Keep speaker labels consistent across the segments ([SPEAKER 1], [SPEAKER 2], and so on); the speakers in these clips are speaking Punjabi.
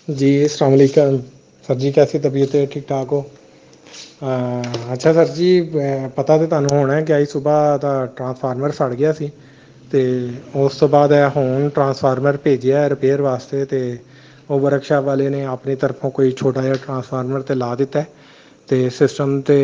[SPEAKER 1] जी, अस्सलाम वालेकुम। सर जी, कैसी तबीयत है? ठीक ठाक हो? ਅੱਛਾ ਸਰ ਜੀ, ਪਤਾ ਤਾਂ ਤੁਹਾਨੂੰ ਹੋਣਾ ਕਿ ਅੱਜ ਸਵੇਰ ਦਾ ਟਰਾਂਸਫਾਰਮਰ ਸੜ ਗਿਆ ਸੀ ਅਤੇ ਉਸ ਤੋਂ ਬਾਅਦ ਇਹ ਹੁਣ ਟਰਾਂਸਫਾਰਮਰ ਭੇਜਿਆ ਰਿਪੇਅਰ ਵਾਸਤੇ। ਅਤੇ ਉਹ ਵਰਕਸ਼ਾਪ ਵਾਲੇ ਨੇ ਆਪਣੀ ਤਰਫੋਂ ਕੋਈ ਛੋਟਾ ਜਿਹਾ ਟਰਾਂਸਫਾਰਮਰ 'ਤੇ ਲਾ ਦਿੱਤਾ ਅਤੇ ਸਿਸਟਮ 'ਤੇ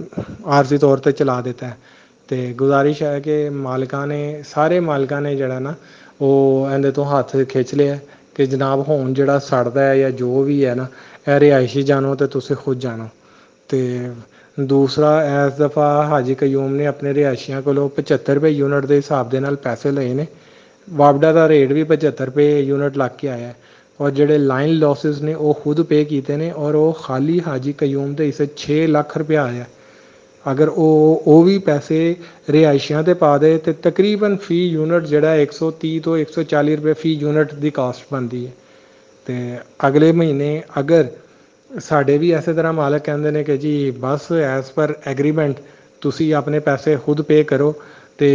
[SPEAKER 1] ਆਰਜ਼ੀ ਤੌਰ 'ਤੇ ਚਲਾ ਦਿੱਤਾ। ਅਤੇ ਗੁਜ਼ਾਰਿਸ਼ ਹੈ ਕਿ ਮਾਲਕਾਂ ਨੇ ਸਾਰੇ ਮਾਲਕਾਂ ਨੇ ਜਿਹੜਾ ਨਾ ਉਹ ਇਹਦੇ ਤੋਂ ਹੱਥ ਖਿੱਚ ਲਿਆ ਕਿ ਜਨਾਬ ਹੁਣ ਜਿਹੜਾ ਸੜਦਾ ਹੈ ਜਾਂ ਜੋ ਵੀ ਹੈ ਨਾ, ਇਹ ਰਿਹਾਇਸ਼ੀ ਜਾਣੋ ਅਤੇ ਤੁਸੀਂ ਖੁਦ ਜਾਣੋ। ਅਤੇ ਦੂਸਰਾ, ਇਸ ਦਫਾ ਹਾਜੀ ਕਯੂਮ ਨੇ ਆਪਣੇ ਰਿਹਾਇਸ਼ੀਆਂ ਕੋਲੋਂ 75 ਰੁਪਏ ਯੂਨਿਟ ਦੇ ਹਿਸਾਬ ਦੇ ਨਾਲ ਪੈਸੇ ਲਏ ਨੇ। ਵਾਪਡਾ ਦਾ ਰੇਟ ਵੀ 75 ਰੁਪਏ ਯੂਨਿਟ ਲੱਗ ਕੇ ਆਇਆ। ਔਰ ਜਿਹੜੇ ਲਾਈਨ ਲੋਸਿਸ ਨੇ ਉਹ ਖੁਦ ਪੇ ਕੀਤੇ ਨੇ ਔਰ ਉਹ ਖਾਲੀ ਹਾਜੀ ਕਯੂਮ ਦੇ ਹਿੱਸੇ 6 ਲੱਖ ਰੁਪਇਆ ਆਇਆ। ਅਗਰ ਉਹ ਵੀ ਪੈਸੇ ਰਿਹਾਇਸ਼ੀਆਂ 'ਤੇ ਪਾ ਦੇ ਤਾਂ ਤਕਰੀਬਨ ਫੀ ਯੂਨਿਟ ਜਿਹੜਾ 130 ਤੋਂ 140 ਰੁਪਏ ਫੀ ਯੂਨਿਟ ਦੀ ਕਾਸਟ ਬਣਦੀ ਹੈ। ਅਤੇ ਅਗਲੇ ਮਹੀਨੇ ਅਗਰ ਸਾਡੇ ਵੀ ਇਸੇ ਤਰ੍ਹਾਂ ਮਾਲਕ ਕਹਿੰਦੇ ਨੇ ਕਿ ਜੀ ਬਸ ਐਜ਼ ਪਰ ਐਗਰੀਮੈਂਟ ਤੁਸੀਂ ਆਪਣੇ ਪੈਸੇ ਖੁਦ ਪੇ ਕਰੋ, ਅਤੇ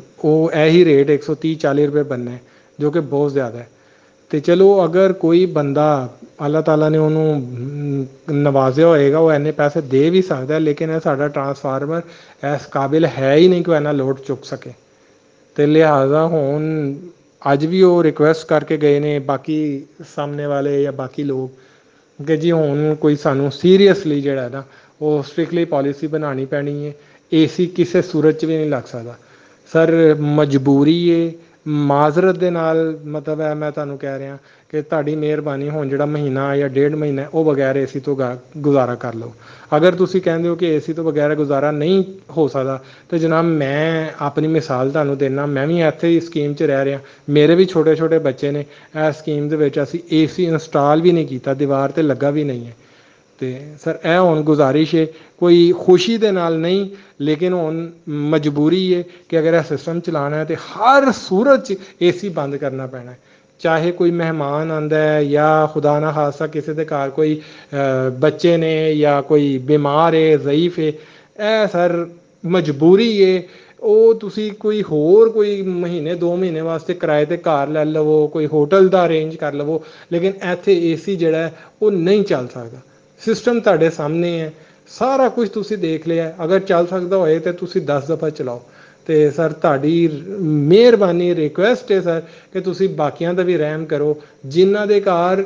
[SPEAKER 1] ਉਹ ਇਹੀ ਰੇਟ 130-140 ਰੁਪਏ ਬਣਨੇ, ਜੋ ਕਿ ਬਹੁਤ ਜ਼ਿਆਦਾ ਹੈ। ਅਤੇ ਚਲੋ ਅਗਰ ਕੋਈ ਬੰਦਾ ਅੱਲਾਹ ਤਾਲਾ ਨੇ ਉਹਨੂੰ ਨਵਾਜ਼ਿਆ ਹੋਏਗਾ, ਉਹ ਇੰਨੇ ਪੈਸੇ ਦੇ ਵੀ ਸਕਦਾ, ਲੇਕਿਨ ਇਹ ਸਾਡਾ ਟਰਾਂਸਫਾਰਮਰ ਇਸ ਕਾਬਿਲ ਹੈ ਹੀ ਨਹੀਂ ਕਿ ਉਹ ਇੰਨਾ ਲੋਡ ਚੁੱਕ ਸਕੇ। ਅਤੇ ਲਿਹਾਜ਼ਾ ਹੁਣ ਅੱਜ ਵੀ ਉਹ ਰਿਕੁਐਸਟ ਕਰਕੇ ਗਏ ਨੇ ਬਾਕੀ ਸਾਹਮਣੇ ਵਾਲੇ ਜਾਂ ਬਾਕੀ ਲੋਕ ਕਿ ਜੀ ਹੁਣ ਕੋਈ ਸਾਨੂੰ ਸੀਰੀਅਸਲੀ ਜਿਹੜਾ ਨਾ ਉਹ ਸਟ੍ਰਿਕਟਲੀ ਪੋਲਿਸੀ ਬਣਾਉਣੀ ਪੈਣੀ ਹੈ। ਏ ਸੀ ਕਿਸੇ ਸੂਰਤ 'ਚ ਵੀ ਨਹੀਂ ਲੱਗ ਸਕਦਾ ਸਰ, ਮਜਬੂਰੀ ਹੈ। ਮਾਜ਼ਰਤ ਦੇ ਨਾਲ ਮਤਲਬ ਹੈ, ਮੈਂ ਤੁਹਾਨੂੰ ਕਹਿ ਰਿਹਾ ਕਿ ਤੁਹਾਡੀ ਮਿਹਰਬਾਨੀ ਹੁਣ ਜਿਹੜਾ ਮਹੀਨਾ ਜਾਂ 1.5 ਮਹੀਨਾ ਉਹ ਬਗੈਰ ਏ ਸੀ ਤੋਂ ਗੁਜ਼ਾਰਾ ਕਰ ਲਓ। ਅਗਰ ਤੁਸੀਂ ਕਹਿੰਦੇ ਹੋ ਕਿ ਏ ਸੀ ਤੋਂ ਬਗੈਰ ਗੁਜ਼ਾਰਾ ਨਹੀਂ ਹੋ ਸਕਦਾ ਤਾਂ ਜਨਾਬ ਮੈਂ ਆਪਣੀ ਮਿਸਾਲ ਤੁਹਾਨੂੰ ਦਿੰਦਾ। ਮੈਂ ਵੀ ਇੱਥੇ ਹੀ ਸਕੀਮ 'ਚ ਰਹਿ ਰਿਹਾ, ਮੇਰੇ ਵੀ ਛੋਟੇ ਛੋਟੇ ਬੱਚੇ ਨੇ। ਇਸ ਸਕੀਮ ਦੇ ਵਿੱਚ ਅਸੀਂ ਏ ਸੀ ਇੰਸਟਾਲ ਵੀ ਨਹੀਂ ਕੀਤਾ, ਦੀਵਾਰ 'ਤੇ ਲੱਗਾ ਵੀ ਨਹੀਂ ਹੈ। ਅਤੇ ਸਰ ਇਹ ਹੁਣ ਗੁਜ਼ਾਰਿਸ਼ ਹੈ, ਕੋਈ ਖੁਸ਼ੀ ਦੇ ਨਾਲ ਨਹੀਂ, ਲੇਕਿਨ ਹੁਣ ਮਜਬੂਰੀ ਹੈ ਕਿ ਅਗਰ ਇਹ ਸਿਸਟਮ ਚਲਾਉਣਾ ਹੈ ਤਾਂ ਹਰ ਸੂਰਤ 'ਚ ਏ ਸੀ ਬੰਦ ਕਰਨਾ ਪੈਣਾ। ਚਾਹੇ ਕੋਈ ਮਹਿਮਾਨ ਆਉਂਦਾ ਹੈ ਜਾਂ ਖੁਦਾ ਨਾ ਖਾਸਤਾ ਕਿਸੇ ਦੇ ਘਰ ਕੋਈ ਬੱਚੇ ਨੇ ਜਾਂ ਕੋਈ ਬਿਮਾਰ ਹੈ, ਜ਼ਈਫ ਹੈ, ਇਹ ਸਰ ਮਜਬੂਰੀ ਹੈ। ਉਹ ਤੁਸੀਂ ਕੋਈ ਹੋਰ ਕੋਈ ਮਹੀਨੇ 2 ਮਹੀਨੇ ਵਾਸਤੇ ਕਿਰਾਏ 'ਤੇ ਘਰ ਲੈ ਲਵੋ, ਕੋਈ ਹੋਟਲ ਦਾ ਅਰੇਂਜ ਕਰ ਲਵੋ, ਲੇਕਿਨ ਇੱਥੇ ਏ ਸੀ ਜਿਹੜਾ ਉਹ ਨਹੀਂ ਚੱਲ ਸਕਦਾ। ਸਿਸਟਮ ਤੁਹਾਡੇ ਸਾਹਮਣੇ ਹੈ, ਸਾਰਾ ਕੁਝ ਤੁਸੀਂ ਦੇਖ ਲਿਆ। ਅਗਰ ਚੱਲ ਸਕਦਾ ਹੋਏ ਤਾਂ ਤੁਸੀਂ 10 ਦਫਾ ਚਲਾਓ। ਅਤੇ ਸਰ ਤੁਹਾਡੀ ਮਿਹਰਬਾਨੀ ਰਿਕੁਐਸਟ ਹੈ ਸਰ ਕਿ ਤੁਸੀਂ ਬਾਕੀਆਂ ਦਾ ਵੀ ਰਹਿਮ ਕਰੋ ਜਿਨ੍ਹਾਂ ਦੇ ਘਰ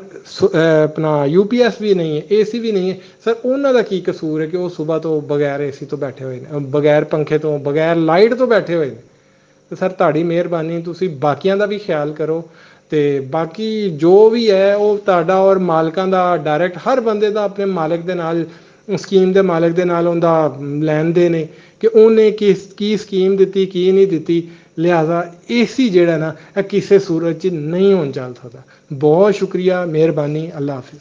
[SPEAKER 1] ਆਪਣਾ UPS ਵੀ ਨਹੀਂ ਹੈ, ਏ ਸੀ ਵੀ ਨਹੀਂ ਹੈ। ਸਰ ਉਹਨਾਂ ਦਾ ਕੀ ਕਸੂਰ ਹੈ ਕਿ ਉਹ ਸੁਬਾਹ ਤੋਂ ਬਗੈਰ ਏ ਸੀ ਤੋਂ ਬੈਠੇ ਹੋਏ ਨੇ, ਬਗੈਰ ਪੰਖੇ ਤੋਂ, ਬਗੈਰ ਲਾਈਟ ਤੋਂ ਬੈਠੇ ਹੋਏ ਨੇ। ਅਤੇ ਸਰ ਤੁਹਾਡੀ ਮਿਹਰਬਾਨੀ ਤੁਸੀਂ ਬਾਕੀਆਂ ਦਾ ਵੀ ਖਿਆਲ ਕਰੋ। ਅਤੇ ਬਾਕੀ ਜੋ ਵੀ ਹੈ ਉਹ ਤੁਹਾਡਾ ਔਰ ਮਾਲਕਾਂ ਦਾ ਡਾਇਰੈਕਟ, ਹਰ ਬੰਦੇ ਦਾ ਆਪਣੇ ਮਾਲਕ ਦੇ ਨਾਲ, ਸਕੀਮ ਦੇ ਮਾਲਕ ਦੇ ਨਾਲ ਉਹਦਾ ਲੈਣ ਦੇਣ ਨੇ ਕਿ ਉਹਨੇ ਕੀ ਸਕੀਮ ਦਿੱਤੀ, ਕੀ ਨਹੀਂ ਦਿੱਤੀ। ਲਿਹਾਜ਼ਾ ਏ ਸੀ ਜਿਹੜਾ ਨਾ ਇਹ ਕਿਸੇ ਸੂਰਤ 'ਚ ਨਹੀਂ ਹੋਣ ਚੱਲ ਸਕਦਾ। ਬਹੁਤ ਸ਼ੁਕਰੀਆ, ਮਿਹਰਬਾਨੀ, ਅੱਲਾ ਹਾਫਿਜ਼।